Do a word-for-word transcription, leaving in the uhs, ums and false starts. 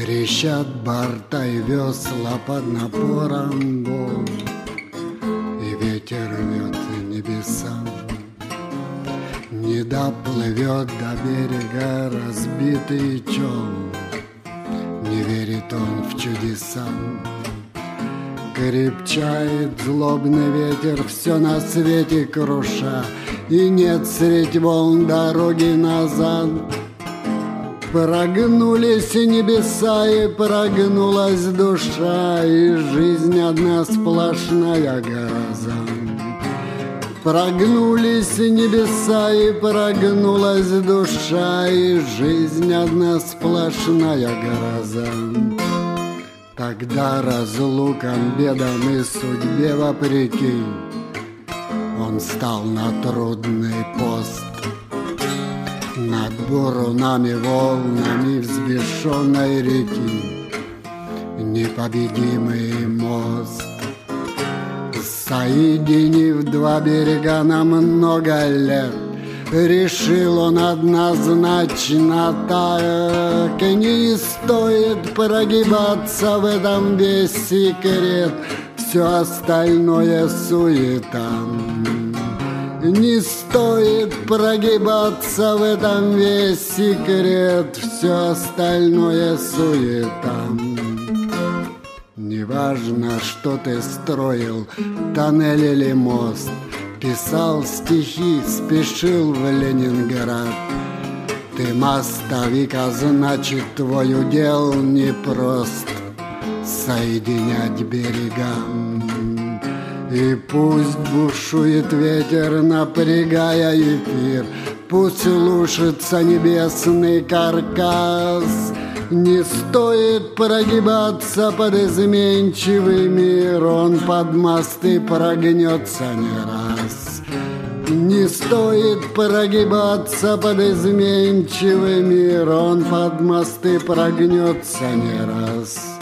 Трещат борта и весла под напором волн, и ветер рвет небеса. Не доплывет до берега разбитый челн, не верит он в чудеса. Крепчает злобный ветер, все на свете круша, и нет средь волн дороги назад. Прогнулись небеса, и прогнулась душа, и жизнь одна сплошная гроза. Прогнулись небеса, и прогнулась душа, и жизнь одна сплошная гроза. Тогда разлукам, бедам и судьбе вопреки он стал на трудный пост. Над бурунами, волнами взбешенной реки непобедимый мост. Соединив два берега на много лет, решил он однозначно так: не стоит прогибаться, в этом весь секрет, все остальное суета. Не стоит прогибаться, в этом весь секрет, все остальное суета. Неважно, что ты строил, тоннель или мост, писал стихи, спешил в Ленинград. Ты мостовик, а значит, твой удел непрост соединять берега. И пусть бушует ветер, напрягая эфир, пусть лушится небесный каркас. Не стоит прогибаться под изменчивый мир, он под мосты прогнется не раз. Не стоит прогибаться под изменчивый мир, он под мосты прогнется не раз.